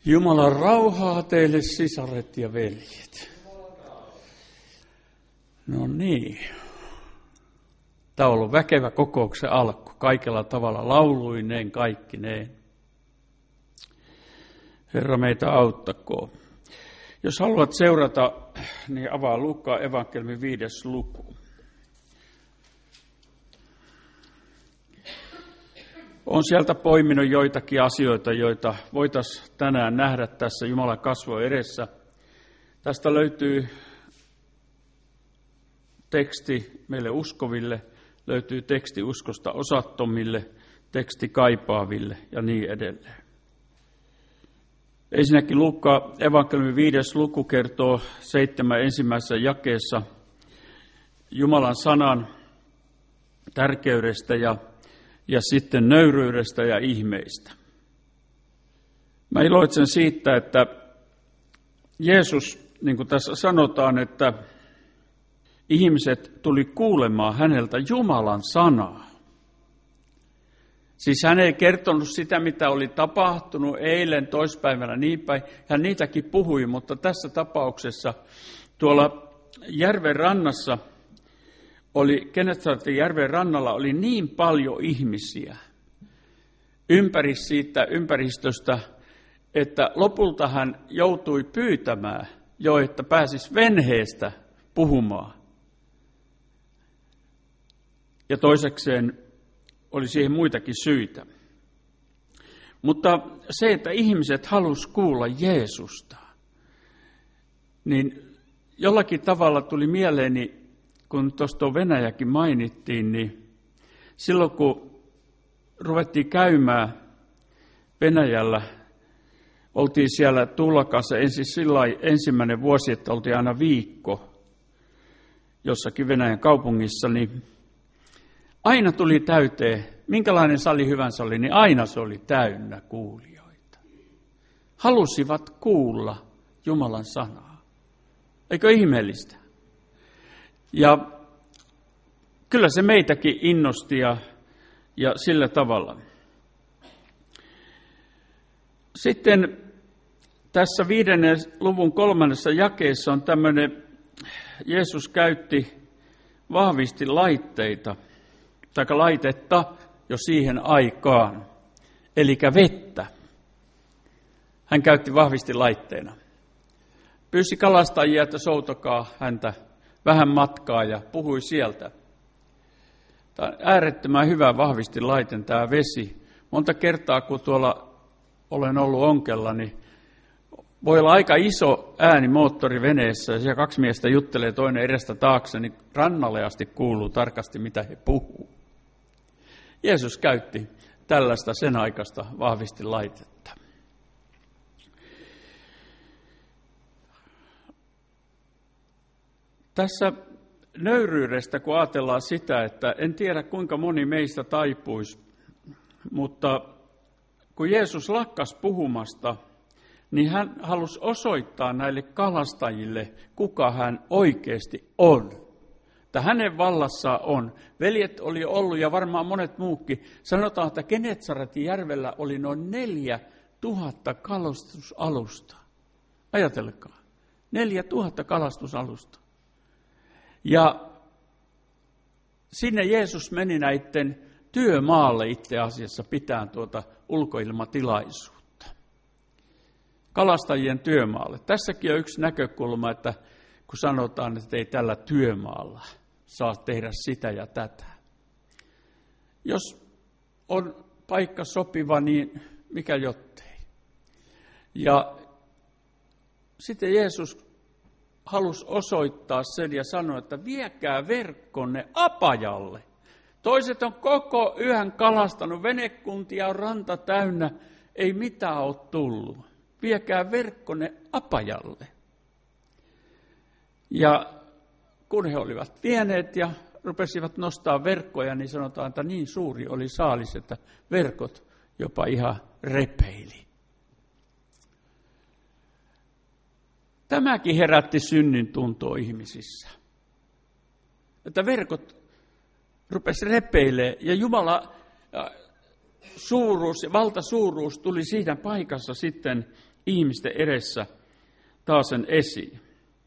Jumalan rauhaa teille, sisaret ja veljet. No niin. Tämä on ollut väkevä kokouksen alku, kaikella tavalla lauluineen, kaikkineen. Herra meitä auttakoon. Jos haluat seurata, niin avaa Luukkaan evankeliumin 5. luku. Olen sieltä poiminut joitakin asioita, joita voitaisiin tänään nähdä tässä Jumalan kasvon edessä. Tästä löytyy teksti meille uskoville, löytyy teksti uskosta osattomille, teksti kaipaaville ja niin edelleen. Ensinnäkin Luukkaan evankeliumin 5. luku kertoo 7. ensimmäisessä jakeessa Jumalan sanan tärkeydestä ja sitten nöyryydestä ja ihmeistä. Mä iloitsen siitä, että Jeesus, niin kuin tässä sanotaan, että ihmiset tuli kuulemaan häneltä Jumalan sanaa. Siis hän ei kertonut sitä, mitä oli tapahtunut eilen, toispäivänä niin päin. Hän niitäkin puhui, mutta tässä tapauksessa tuolla järven rannassa Genesaretin järven rannalla oli niin paljon ihmisiä ympäri siitä ympäristöstä, että lopulta hän joutui pyytämään jo, että pääsisi venheestä puhumaan. Ja toisekseen oli siihen muitakin syitä. Mutta se, että ihmiset halusi kuulla Jeesusta, niin jollakin tavalla tuli mieleeni, kun tuosta Venäjäkin mainittiin, niin silloin kun ruvettiin käymään Venäjällä, oltiin siellä Tuulakassa ensimmäinen vuosi, että oltiin aina viikko jossakin Venäjän kaupungissa, niin aina tuli täyteen, minkälainen sali hyvänsä oli, niin aina se oli täynnä kuulijoita. Halusivat kuulla Jumalan sanaa. Eikö ihmeellistä? Ja kyllä se meitäkin innosti ja sillä tavalla. Sitten tässä 5. luvun 3. jakeessa on tämmöinen, Jeesus käytti vahvisti laitetta jo siihen aikaan, eli vettä. Hän käytti vahvisti laitteena. Pyysi kalastajia, että soutakaa häntä vähän matkaa ja puhui sieltä. Tämä on äärettömän hyvä vahvisti laiten tämä vesi. Monta kertaa, kun tuolla olen ollut onkella, niin voi olla aika iso ääni moottoriveneessä, ja siellä 2 miestä juttelee toinen edestä taakse, niin rannalle asti kuuluu tarkasti, mitä he puhuu. Jeesus käytti tällaista sen aikaista vahvisti laitetta. Tässä nöyryydestä, kun ajatellaan sitä, että en tiedä kuinka moni meistä taipuisi, mutta kun Jeesus lakkas puhumasta, niin hän halusi osoittaa näille kalastajille, kuka hän oikeasti on. Että hänen vallassaan on. Veljet oli ollut ja varmaan monet muukin. Sanotaan, että Genesaretin järvellä oli noin 4000 kalastusalusta. Ajatelkaa, 4000 kalastusalusta. Ja sinne Jeesus meni näiden työmaalle itse asiassa pitää ulkoilmatilaisuutta. Kalastajien työmaalle. Tässäkin on yksi näkökulma, että kun sanotaan, että ei tällä työmaalla saa tehdä sitä ja tätä. Jos on paikka sopiva, niin mikä jottei. Ja sitten Jeesus halusi osoittaa sen ja sanoi, että viekää verkkonne apajalle. Toiset on koko yön kalastanut, venekuntia on ranta täynnä, ei mitään ole tullut. Viekää verkkonne apajalle. Ja kun he olivat vieneet ja rupesivat nostaa verkkoja, niin sanotaan, että niin suuri oli saalis, että verkot jopa ihan repeili. Tämäkin herätti synnin tuntoa ihmisissä. Että verkot rupesi repeilemään ja Jumala suuruus ja valtasuuruus tuli siinä paikassa sitten ihmisten edessä taasen esiin.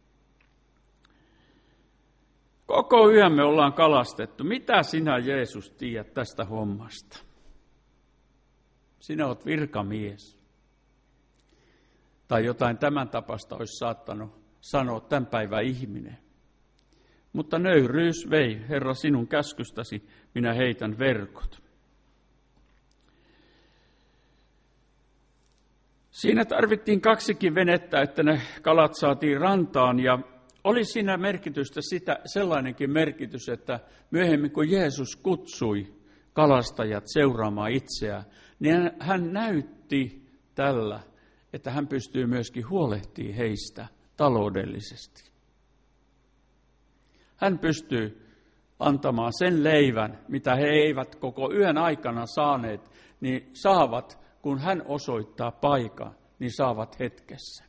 Koko yön me ollaan kalastettu. Mitä sinä, Jeesus, tiedät tästä hommasta? Sinä olet virkamies. Tai jotain tämän tapasta olisi saattanut sanoa tämän päivän ihminen. Mutta nöyryys vei, Herra, sinun käskystäsi, minä heitän verkot. Siinä tarvittiin 2 venettä, että ne kalat saatiin rantaan, ja oli siinä merkitystä sellainenkin merkitys, että myöhemmin kun Jeesus kutsui kalastajat seuraamaan itseään, niin hän näytti tällä, että hän pystyy myöskin huolehtimaan heistä taloudellisesti. Hän pystyy antamaan sen leivän, mitä he eivät koko yön aikana saaneet, niin saavat, kun hän osoittaa paikan, niin saavat hetkessä.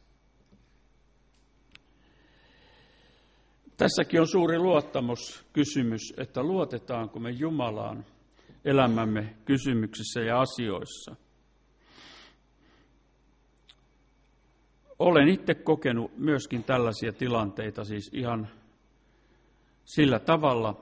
Tässäkin on suuri luottamuskysymys, että luotetaanko me Jumalaan elämämme kysymyksissä ja asioissa. Olen itse kokenut myöskin tällaisia tilanteita, siis ihan sillä tavalla,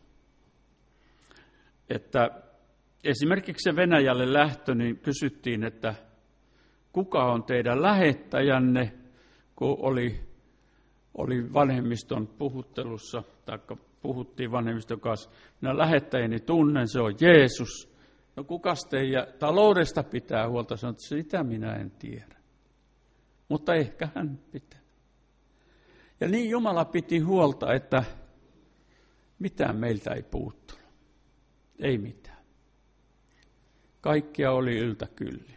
että esimerkiksi se Venäjälle lähtö, niin kysyttiin, että kuka on teidän lähettäjänne, kun oli vanhemmiston puhuttelussa, tai puhuttiin vanhemmiston kanssa. Minä lähettäjäni tunnen, se on Jeesus. No kukas teidän taloudesta pitää huolta? Sanoin, että sitä minä en tiedä. Mutta ehkä hän pitää. Ja niin Jumala piti huolta, että mitään meiltä ei puuttunut. Ei mitään. Kaikkia oli yltäkylli.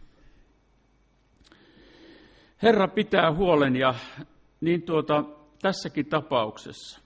Herra pitää huolen, ja niin tässäkin tapauksessa.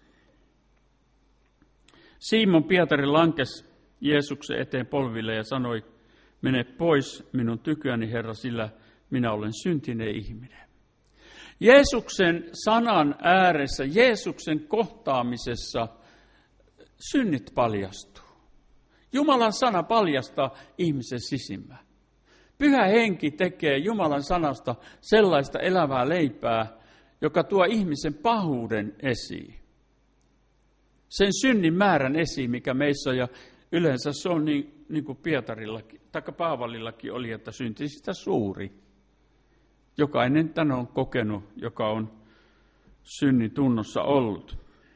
Simon Pietari lankesi Jeesuksen eteen polville ja sanoi, mene pois minun tyköni, Herra, sillä minä olen syntinen ihminen. Jeesuksen sanan ääressä, Jeesuksen kohtaamisessa synnit paljastuu. Jumalan sana paljastaa ihmisen sisimmän. Pyhä henki tekee Jumalan sanasta sellaista elävää leipää, joka tuo ihmisen pahuuden esiin. Sen synnin määrän esiin, mikä meissä on, ja yleensä se on niin kuin Pietarillakin, tai Paavalillakin oli, että synti sitä suuri. Jokainen tämän on kokenut, joka on synnin tunnossa ollut.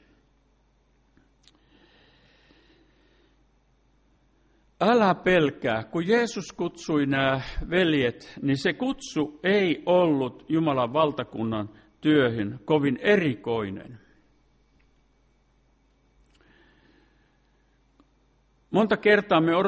Älä pelkää, kun Jeesus kutsui nämä veljet, niin se kutsu ei ollut Jumalan valtakunnan työhön kovin erikoinen. Monta kertaa me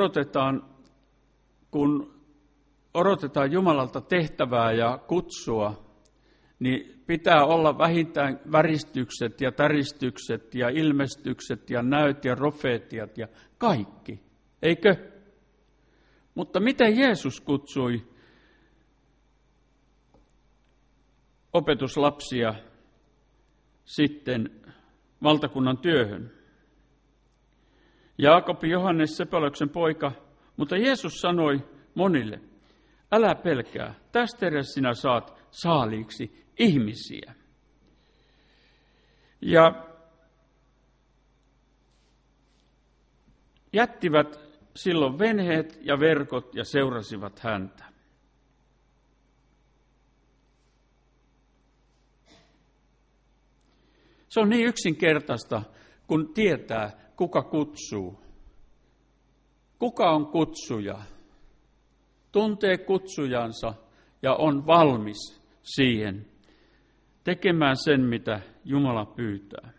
kun odotetaan Jumalalta tehtävää ja kutsua, niin pitää olla vähintään väristykset ja täristykset ja ilmestykset ja näyt ja profeetiat ja kaikki. Eikö? Mutta miten Jeesus kutsui opetuslapsia sitten valtakunnan työhön? Jaakob Johannes Sepälöksen poika, mutta Jeesus sanoi monille, älä pelkää, tästä edes sinä saat saaliiksi ihmisiä. Ja jättivät silloin venheet ja verkot ja seurasivat häntä. Se on niin yksinkertaista, kun tietää, kuka kutsuu. Kuka on kutsuja? Tuntee kutsujansa ja on valmis siihen tekemään sen, mitä Jumala pyytää.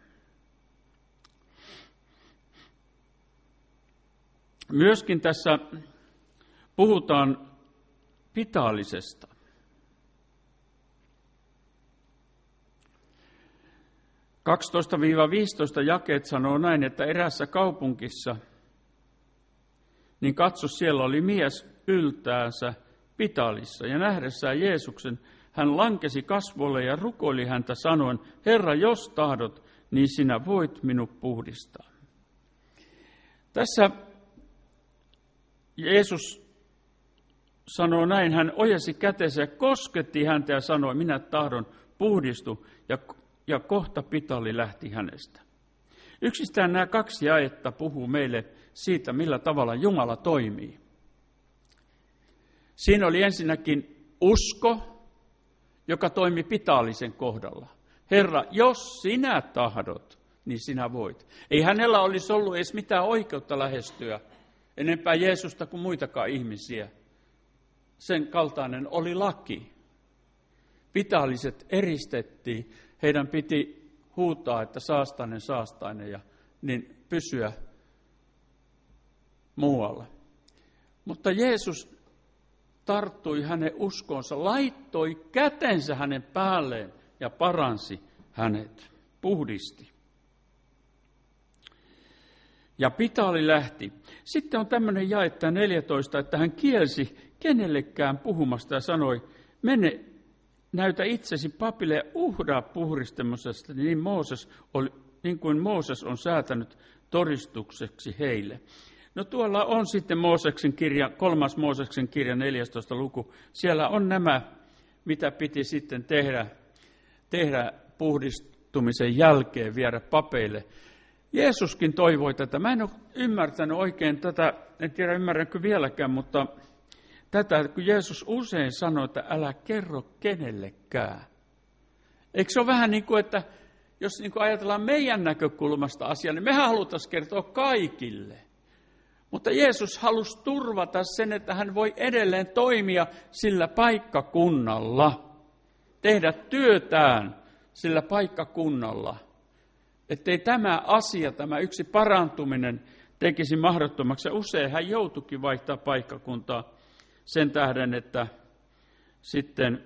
Myöskin tässä puhutaan Pitaalisesta. – 12-15 jakeet sanoo näin, että eräässä kaupungissa, niin katso, siellä oli mies yltäänsä Pitaalissa, ja nähdessään Jeesuksen, hän lankesi kasvoille ja rukoili häntä sanoen, Herra, jos tahdot, niin sinä voit minut puhdistaa. Tässä Jeesus sanoo näin, hän ojensi kätensä ja kosketti häntä ja sanoi, minä tahdon, puhdistu, ja kohta pitali lähti hänestä. Yksistään nämä 2 jaetta puhuu meille siitä, millä tavalla Jumala toimii. Siinä oli ensinnäkin usko, joka toimi Pitaalisen kohdalla. Herra, jos sinä tahdot, niin sinä voit. Ei hänellä olisi ollut edes mitään oikeutta lähestyä enempää Jeesusta kuin muitakaan ihmisiä. Sen kaltainen oli laki. Pitaaliset eristettiin. Heidän piti huutaa, että saastainen, ja niin pysyä muualla. Mutta Jeesus tarttui hänen uskonsa, laittoi kätensä hänen päälleen ja paransi hänet, puhdisti. Ja Pitaali lähti. Sitten on tämmöinen jae 14, että hän kielsi kenellekään puhumasta ja sanoi, mene, näytä itsesi papille ja uhraa puhdistamisesta, niin kuin Mooses on säätänyt todistukseksi heille. No tuolla on sitten 3. Mooseksen kirja 14. luku. Siellä on nämä, mitä piti sitten tehdä puhdistumisen jälkeen, viedä papeille. Jeesuskin toivoi tätä. Mä en ole ymmärtänyt oikein tätä, en tiedä ymmärränkö vieläkään, mutta tätä, kun Jeesus usein sanoi, että älä kerro kenellekään. Eikö se ole vähän niin kuin, että jos niin kuin ajatellaan meidän näkökulmasta asiaa, niin mehän haluttaisiin kertoa kaikille. Mutta Jeesus halusi turvata sen, että hän voi edelleen toimia sillä paikkakunnalla, tehdä työtään sillä paikkakunnalla. Ettei tämä asia, tämä yksi parantuminen tekisi mahdottomaksi. Ja usein hän joutuikin vaihtaa paikkakuntaa sen tähden, että sitten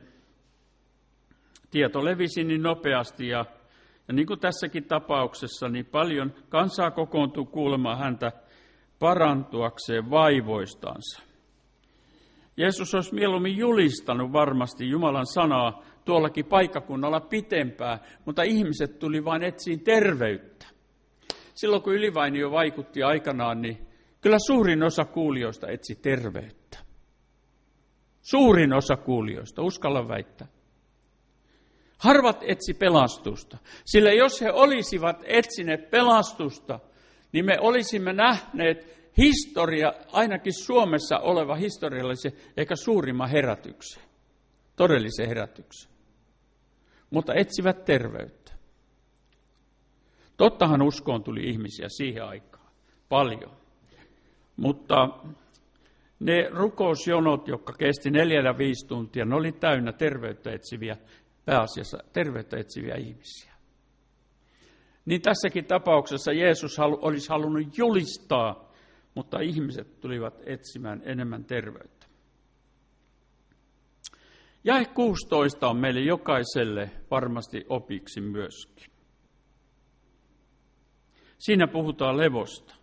tieto levisi niin nopeasti. Ja niin kuin tässäkin tapauksessa, niin paljon kansaa kokoontuu kuulemaan häntä parantuakseen vaivoistansa. Jeesus olisi mieluummin julistanut varmasti Jumalan sanaa tuollakin paikkakunnalla pitempään, mutta ihmiset tuli vain etsiin terveyttä. Silloin kun Ylivainio vaikutti aikanaan, niin kyllä suurin osa kuulijoista etsi terveyttä. Suurin osa kuulijoista, uskallan väittää. Harvat etsi pelastusta, sillä jos he olisivat etsineet pelastusta, niin me olisimme nähneet ainakin Suomessa oleva historiallisen, ehkä suurimman herätyksen, todellisen herätyksen. Mutta etsivät terveyttä. Tottahan uskoon tuli ihmisiä siihen aikaan, paljon. Mutta ne rukousjonot, jotka kesti 4-5 tuntia, ne oli täynnä pääasiassa terveyttä etsiviä ihmisiä. Niin tässäkin tapauksessa Jeesus olisi halunnut julistaa, mutta ihmiset tulivat etsimään enemmän terveyttä. Jae 16 on meille jokaiselle varmasti opiksi myöskin. Siinä puhutaan levosta.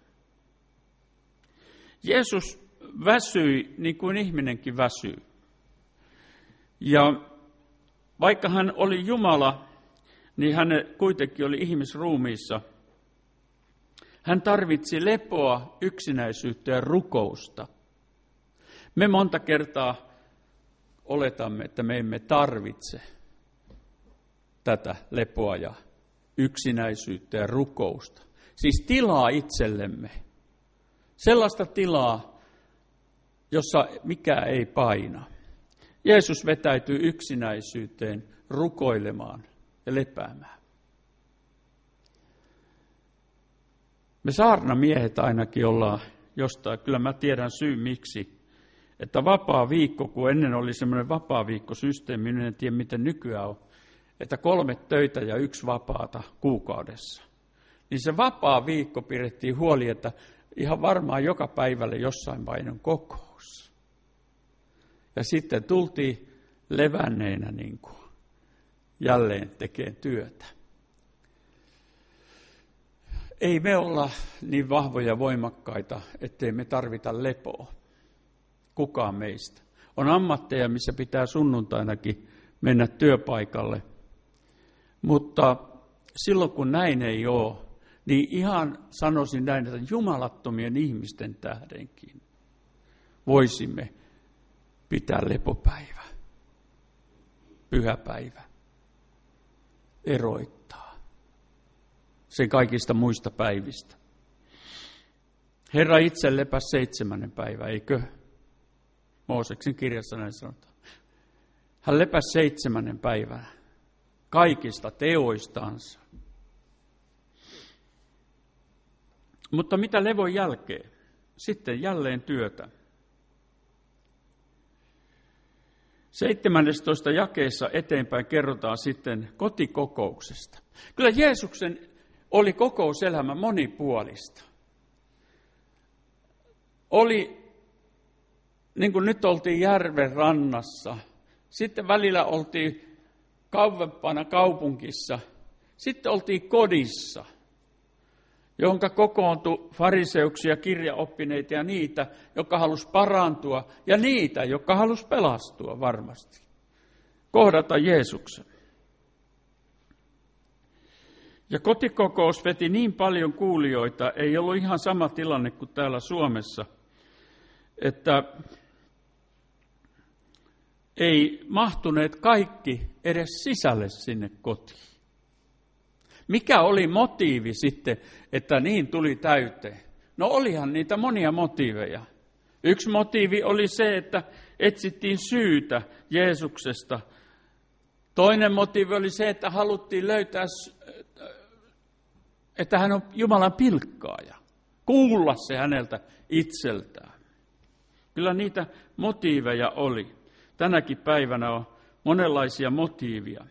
Jeesus väsyi niin kuin ihminenkin väsyy. Ja vaikka hän oli Jumala, niin hän kuitenkin oli ihmisruumiissa. Hän tarvitsi lepoa, yksinäisyyttä ja rukousta. Me monta kertaa oletamme, että me emme tarvitse tätä lepoa ja yksinäisyyttä ja rukousta. Siis tilaa itsellemme. Sellaista tilaa, jossa mikään ei paina. Jeesus vetäytyy yksinäisyyteen rukoilemaan ja lepäämään. Me saarnamiehet ainakin ollaan jostain, kyllä mä tiedän syy miksi, että vapaa viikko, kun ennen oli semmoinen vapaa viikkosysteemi, en tiedä miten nykyään on, että 3 töitä ja 1 vapaata kuukaudessa. Niin se vapaa viikko pidettiin huoli, että ihan varmaan joka päivälle jossain vain kokous. Ja sitten tultiin levänneinä niin kuin jälleen tekemään työtä. Ei me olla niin vahvoja ja voimakkaita, ettei me tarvita lepoa. Kukaan meistä. On ammatteja, missä pitää sunnuntainakin mennä työpaikalle. Mutta silloin kun näin ei ole, niin ihan sanoisin näin, että jumalattomien ihmisten tähdenkin voisimme pitää lepopäivä, pyhäpäivä, eroittaa sen kaikista muista päivistä. Herra itse lepäsi 7. päivä, eikö? Mooseksen kirjassa näin sanotaan. Hän lepäsi 7. päivänä kaikista teoistansa. Mutta mitä levon jälkeen? Sitten jälleen työtä. 17. jakeessa eteenpäin kerrotaan sitten kotikokouksesta. Kyllä Jeesuksen oli kokouselämä monipuolista. Oli, niin kuin nyt oltiin järven rannassa, sitten välillä oltiin kauempana kaupungissa, sitten oltiin kodissa, jonka kokoontui fariseuksia, kirjaoppineita ja niitä, jotka halusi parantua, ja niitä, jotka halusi pelastua varmasti, kohdata Jeesuksen. Ja kotikokous veti niin paljon kuulijoita, ei ollut ihan sama tilanne kuin täällä Suomessa, että ei mahtuneet kaikki edes sisälle sinne kotiin. Mikä oli motiivi sitten, että niin tuli täyteen? No olihan niitä monia motiiveja. Yksi motiivi oli se, että etsittiin syytä Jeesuksesta. Toinen motiivi oli se, että haluttiin löytää, että hän on Jumalan pilkkaaja. Kuulla se häneltä itseltään. Kyllä niitä motiiveja oli. Tänäkin päivänä on monenlaisia motiivia.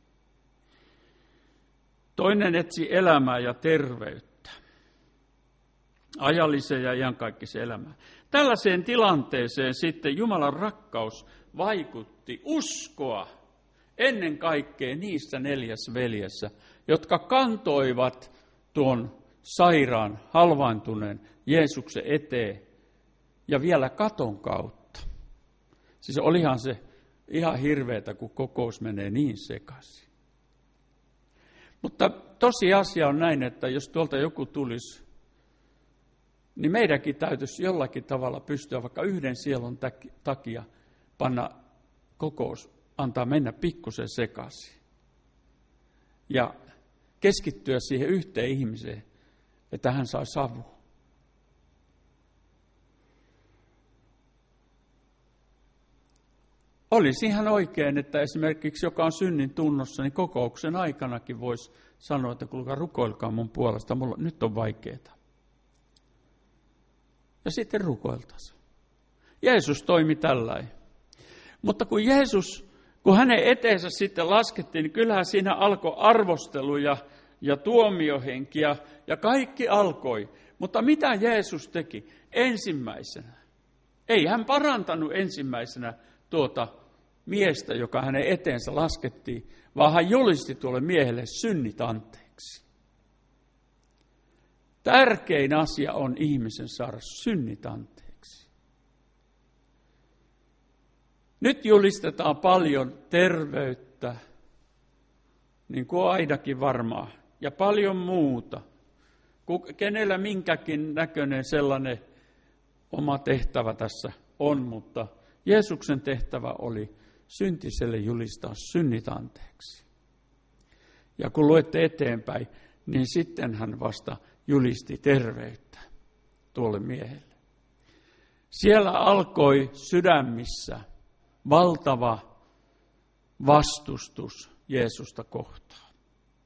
Toinen etsi elämää ja terveyttä. Ajallisen ja iankaikkisen elämää. Tällaiseen tilanteeseen sitten Jumalan rakkaus vaikutti uskoa ennen kaikkea niissä 4 veljessä, jotka kantoivat tuon sairaan, halvaantuneen Jeesuksen eteen ja vielä katon kautta. Siis olihan se ihan hirveätä, kun kokous menee niin sekaisin. Mutta tosiasia on näin, että jos tuolta joku tulisi, niin meidänkin täytyisi jollakin tavalla pystyä vaikka yhden sielun takia panna kokous, antaa mennä pikkusen sekaisin. Ja keskittyä siihen yhteen ihmiseen, että hän saisi avun. Olisi ihan oikein, että esimerkiksi joka on synnin tunnossa, niin kokouksen aikanakin voisi sanoa, että kuulkaa, rukoilkaa mun puolesta, nyt on vaikeaa. Ja sitten rukoiltaisiin. Jeesus toimi tällainen. Mutta kun hänen eteensä sitten laskettiin, niin kyllähän siinä alkoi arvostelu ja tuomiohenki ja kaikki alkoi. Mutta mitä Jeesus teki ensimmäisenä? Ei hän parantanut ensimmäisenä tuota miestä, joka hänen eteensä laskettiin, vaan hän julisti tuolle miehelle synnit anteeksi. Tärkein asia on ihmisen saada synnit anteeksi. Nyt julistetaan paljon terveyttä, niin kuin ainakin varmaan, ja paljon muuta. Kenellä minkäkin näköinen sellainen oma tehtävä tässä on, mutta Jeesuksen tehtävä oli syntiselle julistaa synnit anteeksi. Ja kun luette eteenpäin, niin sitten hän vasta julisti terveyttä tuolle miehelle. Siellä alkoi sydämissä valtava vastustus Jeesusta kohtaan.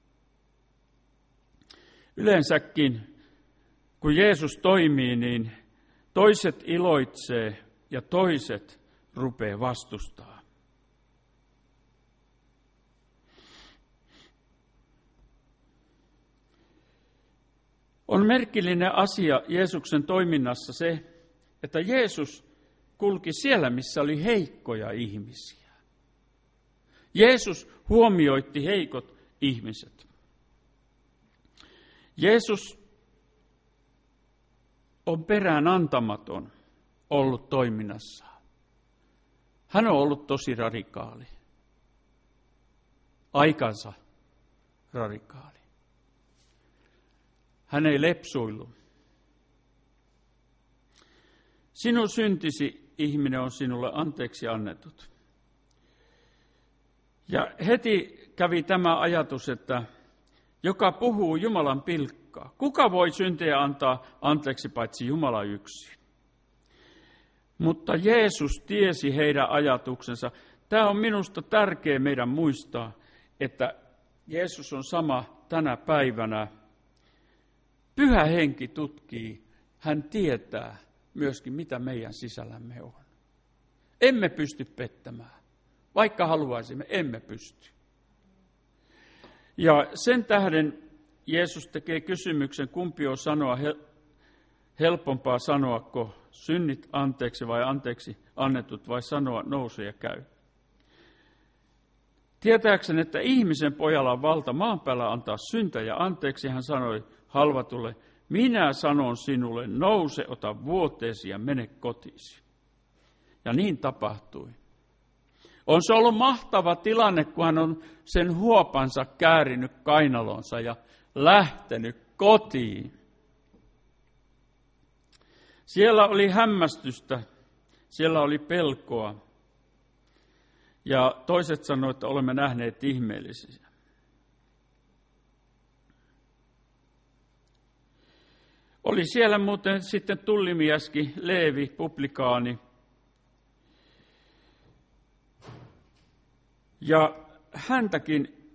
Yleensäkin, kun Jeesus toimii, niin toiset iloitsee ja toiset rupeaa vastustaa. On merkillinen asia Jeesuksen toiminnassa se, että Jeesus kulki siellä, missä oli heikkoja ihmisiä. Jeesus huomioitti heikot ihmiset. Jeesus on perään antamaton ollut toiminnassaan. Hän on ollut tosi radikaali. Aikansa radikaali. Hän ei lepsuillut. Sinun syntisi ihminen on sinulle anteeksi annetut. Ja heti kävi tämä ajatus, että joka puhuu Jumalan pilkkaa. Kuka voi syntejä antaa anteeksi paitsi Jumala yksin? Mutta Jeesus tiesi heidän ajatuksensa. Tämä on minusta tärkeä meidän muistaa, että Jeesus on sama tänä päivänä. Pyhä Henki tutkii, hän tietää myöskin, mitä meidän sisällämme on. Emme pysty pettämään. Vaikka haluaisimme, emme pysty. Ja sen tähden Jeesus tekee kysymyksen, kumpi on sanoa helpompaa sanoako synnit anteeksi vai anteeksi annetut vai sanoa nouse ja käy. Tietääkseni, että ihmisen pojalla on valta maan päällä antaa syntejä anteeksi, hän sanoi halvatulle, minä sanon sinulle, nouse, ota vuoteesi ja mene kotiisi. Ja niin tapahtui. On se ollut mahtava tilanne, kun hän on sen huopansa käärinyt kainalonsa ja lähtenyt kotiin. Siellä oli hämmästystä, siellä oli pelkoa. Ja toiset sanoivat, että olemme nähneet ihmeellisiä. Oli siellä muuten sitten tullimieskin, Leevi, publikaani. Ja häntäkin,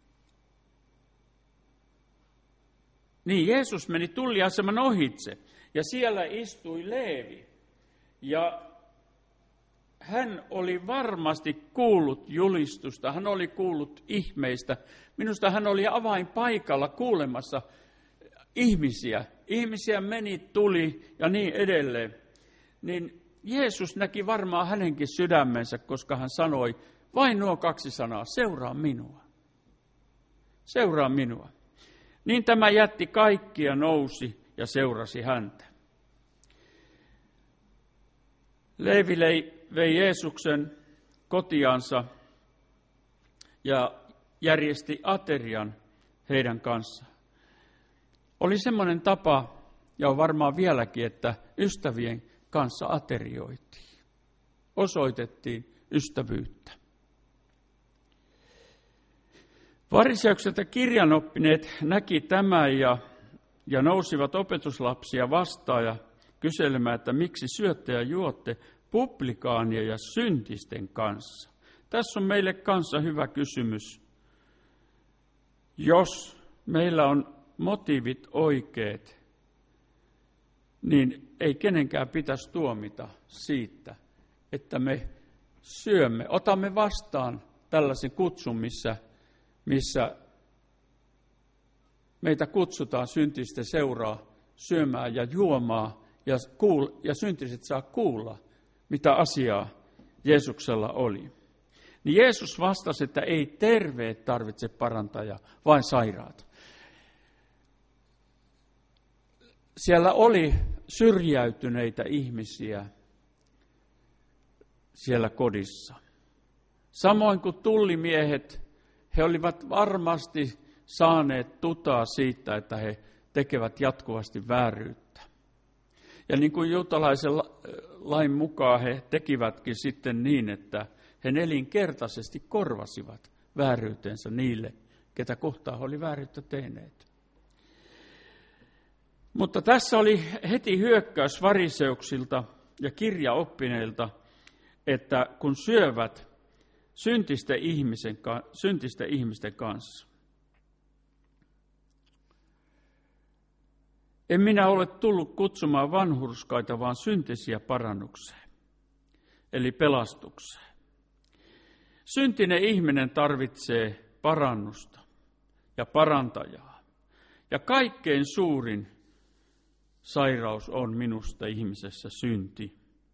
niin Jeesus meni tulliaseman ohitse ja siellä istui Leevi. Ja hän oli varmasti kuullut julistusta, hän oli kuullut ihmeistä. Minusta hän oli avainpaikalla kuulemassa ihmisiä. Ihmisiä meni, tuli ja niin edelleen. Niin Jeesus näki varmaan hänenkin sydämensä, koska hän sanoi vain nuo 2 sanaa, seuraa minua. Seuraa minua. Niin tämä jätti kaikki ja nousi ja seurasi häntä. Leevi vei Jeesuksen kotiansa ja järjesti aterian heidän kanssaan. Oli semmoinen tapa, ja on varmaan vieläkin, että ystävien kanssa aterioitiin. Osoitettiin ystävyyttä. Fariseukset ja kirjanoppineet näki tämän ja nousivat opetuslapsia vastaan ja kyselemään, että miksi syötte ja juotte publikaanien ja syntisten kanssa. Tässä on meille kanssa hyvä kysymys. Jos meillä on motiivit oikeat, niin ei kenenkään pitäisi tuomita siitä, että me syömme, otamme vastaan tällaisen kutsun, missä meitä kutsutaan syntisten seuraa syömään ja juomaan, ja syntiset saa kuulla, mitä asiaa Jeesuksella oli. Niin Jeesus vastasi, että ei terveet tarvitse parantajaa, vain sairaat. Siellä oli syrjäytyneitä ihmisiä siellä kodissa. Samoin kuin tullimiehet, he olivat varmasti saaneet tutaa siitä, että he tekevät jatkuvasti vääryyttä. Ja niin kuin juutalaisen lain mukaan he tekivätkin sitten niin, että he nelinkertaisesti korvasivat vääryytensä niille, ketä kohtaan he oli vääryyttä tehneet. Mutta tässä oli heti hyökkäys fariseuksilta ja kirjaoppineilta, että kun syövät syntisten ihmisten kanssa. En minä ole tullut kutsumaan vanhurskaita, vaan syntisiä parannukseen, eli pelastukseen. Syntinen ihminen tarvitsee parannusta ja parantajaa. Ja kaikkein suurin sairaus on minusta ihmisessä synti.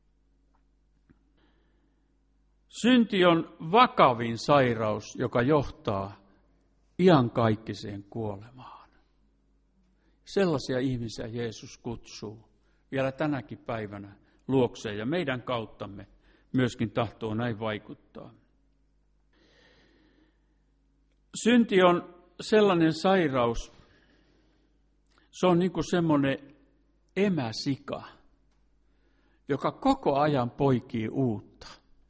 Synti on vakavin sairaus, joka johtaa iankaikkiseen kuolemaan. Sellaisia ihmisiä Jeesus kutsuu vielä tänäkin päivänä luokseen ja meidän kauttamme myöskin tahtoo näin vaikuttaa. Synti on sellainen sairaus, se on niin kuin semmoinen emäsika, joka koko ajan poikii uutta.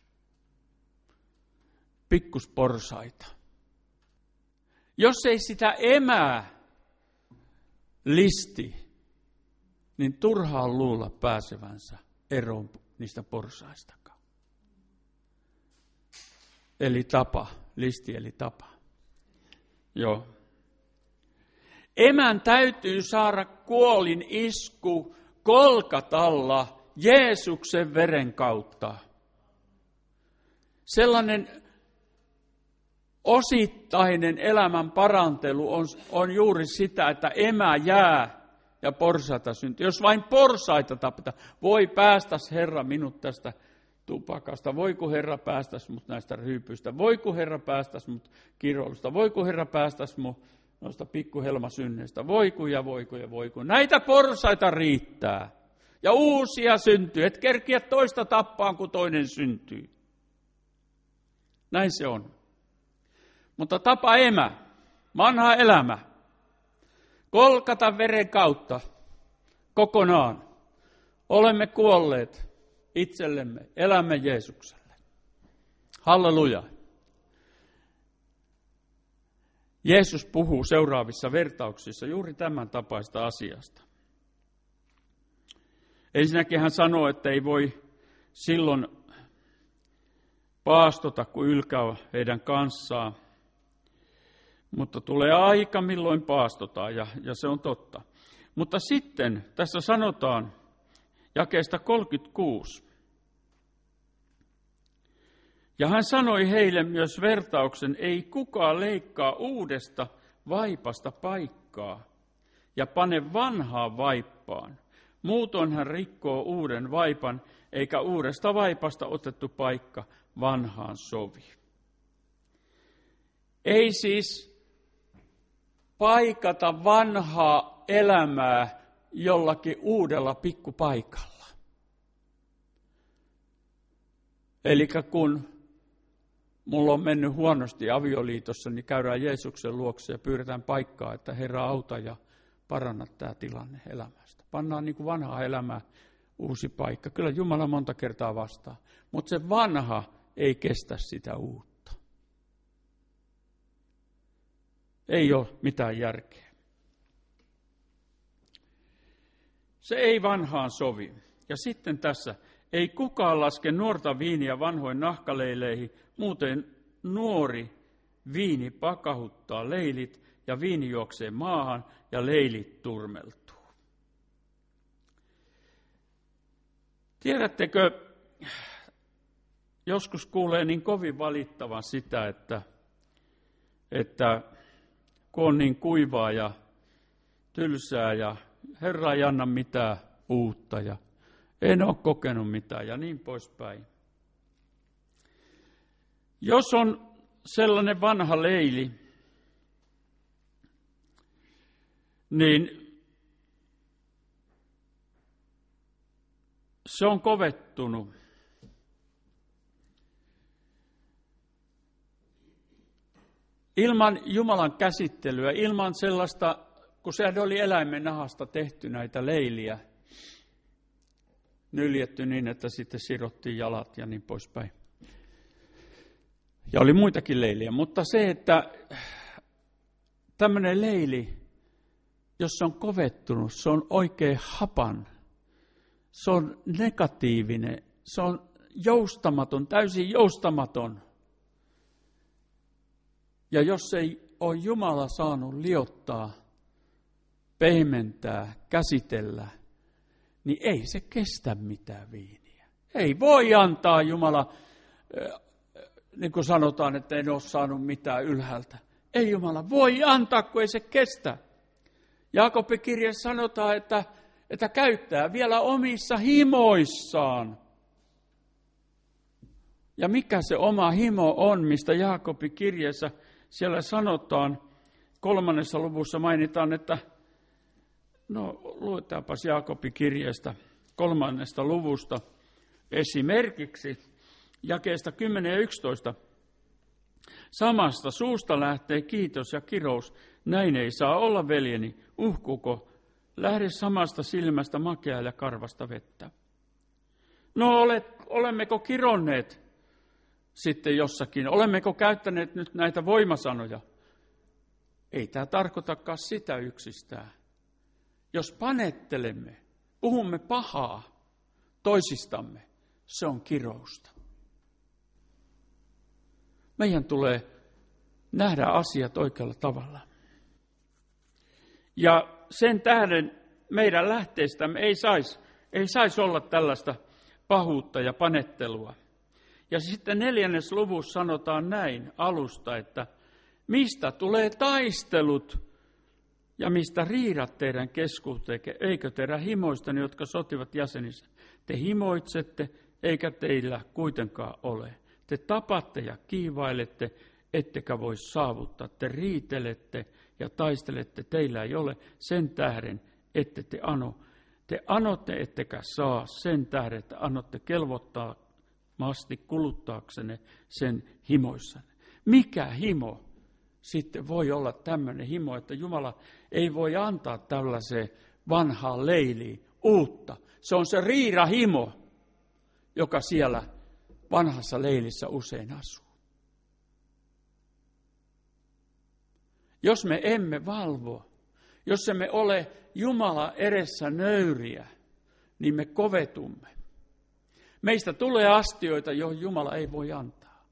Pikkusporsaita. Jos ei sitä emää listi, niin turhaan luulla pääsevänsä eroon niistä porsaistakaan. Eli tapa, listi eli tapa. Joo. Emän täytyy saada kuolin isku Golgatalla Jeesuksen veren kautta. Sellainen osittainen elämän parantelu on juuri sitä, että emä jää ja porsaita syntyy. Jos vain porsaita tapetaan, voi päästäs Herra minut tästä tupakasta, voi kun Herra päästäs mut näistä ryypyistä, voi kun Herra päästäs mut kiroilusta, voi kun Herra päästäs mut noista pikkuhelmasynneistä, voi kun ja voi kun ja voi kun. Näitä porsaita riittää ja uusia syntyy, et kerkiä toista tappaan kun toinen syntyy. Näin se on. Mutta tapa emä, vanha elämä, Golgatan veren kautta kokonaan. Olemme kuolleet itsellemme, elämme Jeesukselle. Halleluja. Jeesus puhuu seuraavissa vertauksissa juuri tämän tapaista asiasta. Ensinnäkin hän sanoo, että ei voi silloin paastota, kun ylkää heidän kanssaan. Mutta tulee aika, milloin paastotaan, ja se on totta. Mutta sitten tässä sanotaan jakeesta 36. Ja hän sanoi heille myös vertauksen, ei kukaan leikkaa uudesta vaipasta paikkaa ja pane vanhaan vaippaan. Muutoin hän rikkoo uuden vaipan, eikä uudesta vaipasta otettu paikka vanhaan sovi. Ei siis paikata vanhaa elämää jollakin uudella pikkupaikalla. Eli kun mulla on mennyt huonosti avioliitossa, niin käydään Jeesuksen luokse ja pyydetään paikkaa, että Herra auta ja paranna tämä tilanne elämästä. Pannaan niin kuin vanhaa elämää uusi paikka. Kyllä Jumala monta kertaa vastaa, mutta se vanha ei kestä sitä uutta. Ei ole mitään järkeä. Se ei vanhaan sovi. Ja sitten tässä, ei kukaan laske nuorta viiniä vanhoin nahkaleileihin, muuten nuori viini pakahuttaa leilit ja viini juoksee maahan ja leilit turmeltuu. Tiedättekö, joskus kuulee niin kovin valittavan sitä, että kun on niin kuivaa ja tylsää ja Herra ei anna mitään uutta ja en ole kokenut mitään ja niin poispäin. Jos on sellainen vanha leili, niin se on kovettunut. Ilman Jumalan käsittelyä, ilman sellaista, kun sehän oli eläimen nahasta tehty näitä leiliä, nyljetty niin, että sitten sidottiin jalat ja niin poispäin. Ja oli muitakin leiliä, mutta se, että tämmöinen leili, jos se on kovettunut, se on oikein hapan, se on negatiivinen, se on joustamaton, täysin joustamaton. Ja jos ei ole Jumala saanut liottaa, pehmentää, käsitellä, niin ei se kestä mitään viiniä. Ei voi antaa Jumala, niin kuin sanotaan, että en ole saanut mitään ylhäältä. Ei Jumala voi antaa, kun ei se kestä. Jaakobin kirjassa sanotaan, että käyttää vielä omissa himoissaan. Ja mikä se oma himo on, mistä Jaakobin kirjassa siellä sanotaan, 3. luvussa mainitaan, että no luetaanpas Jaakobin kirjeestä 3. luvusta esimerkiksi jakeesta 10 ja 11. Samasta suusta lähtee kiitos ja kirous, näin ei saa olla veljeni, uhkuuko, lähde samasta silmästä makeaa ja karvasta vettä. No olemmeko kironneet sitten jossakin? Olemmeko käyttäneet nyt näitä voimasanoja? Ei tämä tarkoitakaan sitä yksistään. Jos panettelemme, puhumme pahaa toisistamme, se on kirousta. Meidän tulee nähdä asiat oikealla tavalla. Ja sen tähden meidän lähteistämme ei saisi olla tällaista pahuutta ja panettelua. Ja sitten 4. luvussa sanotaan näin alusta, että mistä tulee taistelut ja mistä riidat teidän keskuuteen, eikö teidän himoistani, jotka sotivat jäsenissä. Te himoitsette, eikä teillä kuitenkaan ole. Te tapatte ja kiivailette, ettekä voi saavuttaa. Te riitelette ja taistelette, teillä ei ole sen tähden, ette te ano. Te anotte, ettekä saa sen tähden, että annotte kelvottomasti kuluttaaksenne sen himoissanne. Mikä himo sitten voi olla tämmöinen himo, että Jumala ei voi antaa tällaiseen vanhaan leiliin uutta. Se on se riirahimo, joka siellä vanhassa leilissä usein asuu. Jos me emme valvo, jos emme ole Jumala edessä nöyriä, niin me kovetumme. Meistä tulee astioita, joihin Jumala ei voi antaa.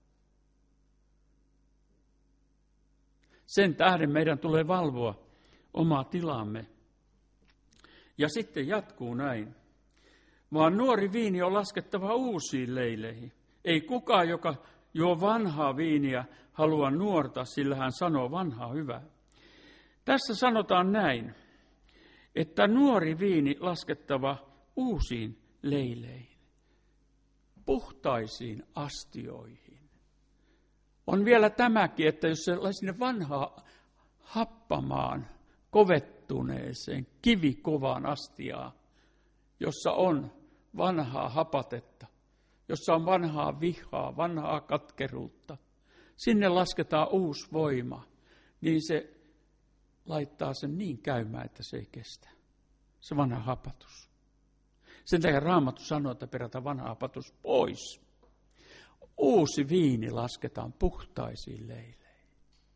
Sen tähden meidän tulee valvoa omaa tilaamme. Ja sitten jatkuu näin. Vaan nuori viini on laskettava uusiin leileihin. Ei kukaan, joka juo vanhaa viiniä, halua nuorta, sillä hän sanoo vanhaa hyvää. Tässä sanotaan näin, että nuori viini laskettava uusiin leileihin, puhtaisiin astioihin. On vielä tämäkin, että jos se sinne vanhaa happamaan, kovettuneeseen, kivikovaan astiaan, jossa on vanhaa hapatetta, jossa on vanhaa vihaa, vanhaa katkeruutta, sinne lasketaan uusi voima, niin se laittaa sen niin käymään, että se ei kestä. Se vanha hapatus. Sen takia Raamattu sanoo, että perätään vanha hapatus pois. Uusi viini lasketaan puhtaisiin leileihin.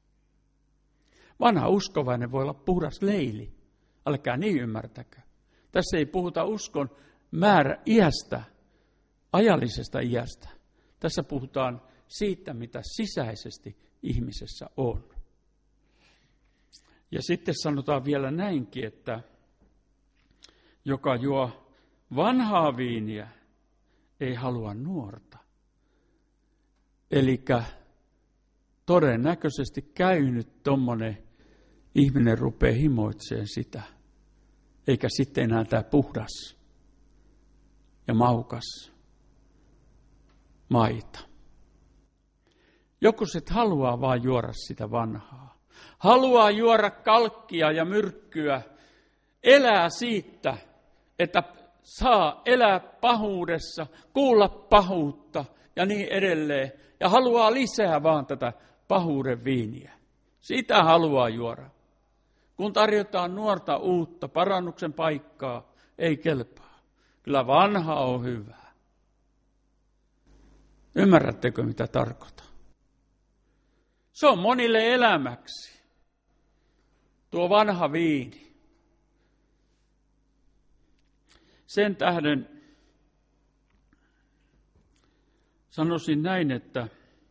Vanha uskovainen voi olla puhdas leili. Älkää niin ymmärtäkö. Tässä ei puhuta uskon määrä iästä, ajallisesta iästä. Tässä puhutaan siitä, mitä sisäisesti ihmisessä on. Ja sitten sanotaan vielä näinkin, että joka juo vanhaa viiniä, ei halua nuorta. Elikkä todennäköisesti käynyt tommonen ihminen rupeaa himoitseen sitä, eikä sitten enää tämä puhdas ja maukas maita. Joku sit haluaa vaan juoda sitä vanhaa. Haluaa juoda kalkkia ja myrkkyä, elää siitä, että saa elää pahuudessa, kuulla pahuutta ja niin edelleen. Ja haluaa lisää vaan tätä pahuuden viiniä. Sitä haluaa juoda. Kun tarjotaan nuorta uutta, parannuksen paikkaa, ei kelpaa. Kyllä vanha on hyvä. Ymmärrättekö, mitä tarkoitan? Se on monille elämäksi. Tuo vanha viini. Sen tähden sanoisin näin, että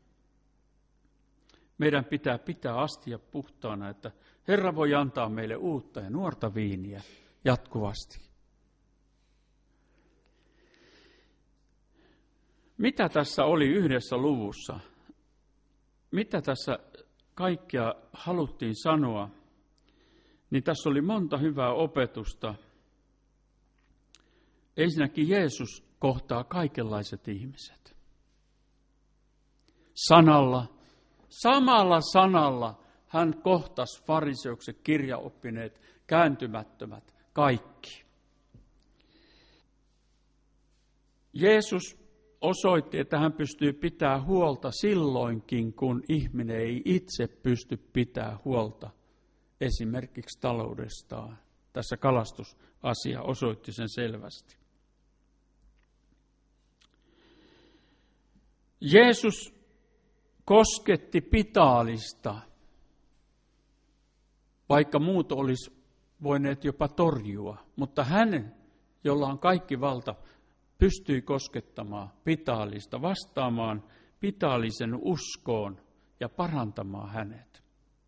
meidän pitää astia puhtaana, että Herra voi antaa meille uutta ja nuorta viiniä jatkuvasti. Mitä tässä oli 1. luvussa? Mitä tässä kaikkea haluttiin sanoa? Niin tässä oli monta hyvää opetusta. Ensinnäkin Jeesus kohtaa kaikenlaiset ihmiset. Samalla sanalla hän kohtasi fariseukset, kirjaoppineet, kääntymättömät, kaikki. Jeesus osoitti, että hän pystyy pitämään huolta silloinkin, kun ihminen ei itse pysty pitämään huolta esimerkiksi taloudestaan. Tässä kalastusasia osoitti sen selvästi. Jeesus kosketti Pitaalista, vaikka muut olisi voineet jopa torjua, mutta hän, jolla on kaikki valta, pystyi koskettamaan Pitaalista, vastaamaan Pitaalisen uskoon ja parantamaan hänet.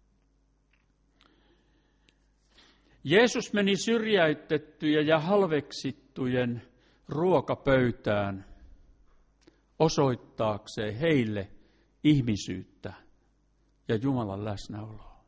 Jeesus meni syrjäytettyjen ja halveksittujen ruokapöytään osoittaakseen heille ihmisyyttä ja Jumalan läsnäoloa.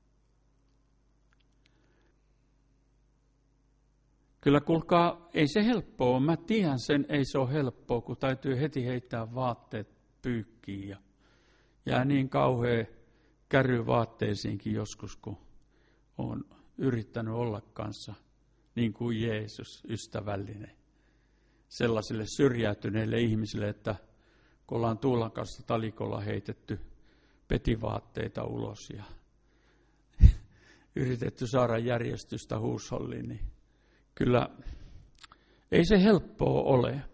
Kyllä kuulkaa, ei se helppoa ole. Mä tiedän sen, ei se ole helppoa, kun täytyy heti heittää vaatteet pyykkiin ja jää niin kauhea käry vaatteisiinkin joskus, kun on yrittänyt olla kanssa niin kuin Jeesus, ystävällinen sellaisille syrjäytyneille ihmisille, että kun ollaan Tuulan kanssa talikolla heitetty petivaatteita ulos ja yritetty saada järjestystä huusholliin, niin kyllä ei se helppoa ole.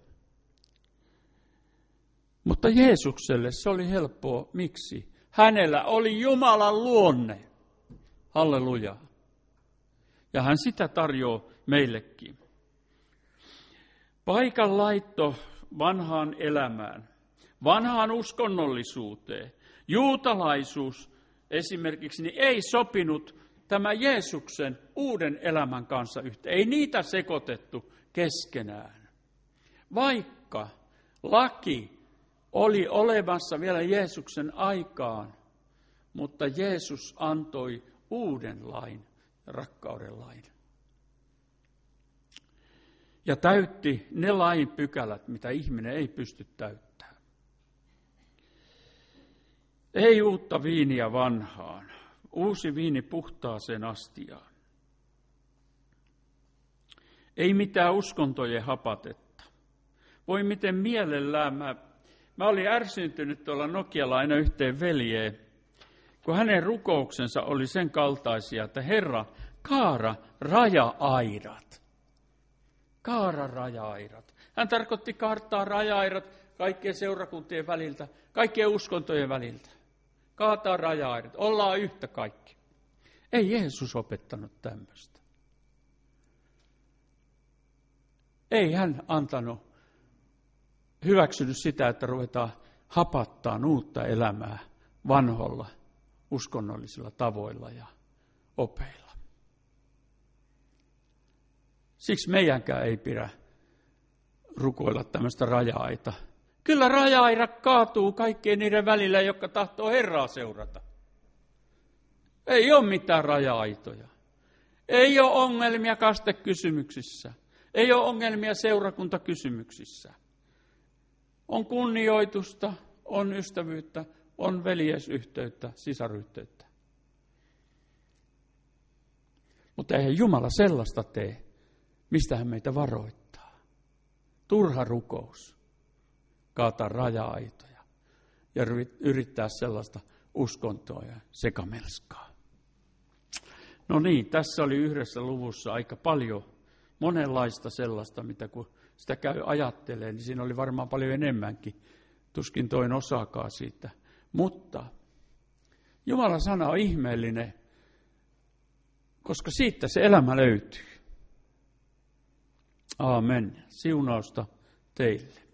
Mutta Jeesukselle se oli helppoa. Miksi? Hänellä oli Jumalan luonne. Halleluja. Ja hän sitä tarjoaa meillekin. Paikan laitto vanhaan elämään, vanhaan uskonnollisuuteen, juutalaisuus esimerkiksi, niin ei sopinut tämä Jeesuksen uuden elämän kanssa yhteen. Ei niitä sekoitettu keskenään. Vaikka laki oli olemassa vielä Jeesuksen aikaan, mutta Jeesus antoi uuden lain, rakkauden lain. Ja täytti ne lain pykälät, mitä ihminen ei pysty täyttämään. Ei uutta viiniä vanhaan, uusi viini puhtaaseen astiaan. Ei mitään uskontojen hapatetta. Voi miten mielellään mä olin ärsyntynyt tuolla Nokialla aina yhteen veljeen, kun hänen rukouksensa oli sen kaltaisia, että Herra, kaara raja-aidat. Kaara raja-aidat. Hän tarkoitti kaartaa raja-aidat kaikkien seurakuntien väliltä, kaikkien uskontojen väliltä. Kaataa raja-aidat. Ollaan yhtä kaikki. Ei Jeesus opettanut tämmöistä. Ei hän hyväksynyt sitä, että ruvetaan hapattaa uutta elämää vanhoilla uskonnollisilla tavoilla ja opeilla. Siksi meidänkään ei pidä rukoilla tämmöistä raja-aita. Kyllä raja-aita kaatuu kaikkien niiden välillä, jotka tahtoo Herraa seurata. Ei ole mitään raja-aitoja. Ei ole ongelmia kastekysymyksissä. Ei ole ongelmia seurakuntakysymyksissä. On kunnioitusta, on ystävyyttä, on veljeysyhteyttä, sisaryhteyttä. Mutta eihän Jumala sellaista tee, mistä hän meitä varoittaa. Turha rukous, kaataa raja-aitoja ja yrittää sellaista uskontoa ja sekamelskaa. No niin, tässä oli yhdessä luvussa aika paljon monenlaista sellaista, mitä kun sitä käy ajattelee, niin siinä oli varmaan paljon enemmänkin. Tuskin toin osaakaan siitä. Mutta Jumalan sana on ihmeellinen, koska siitä se elämä löytyy. Aamen. Siunausta teille.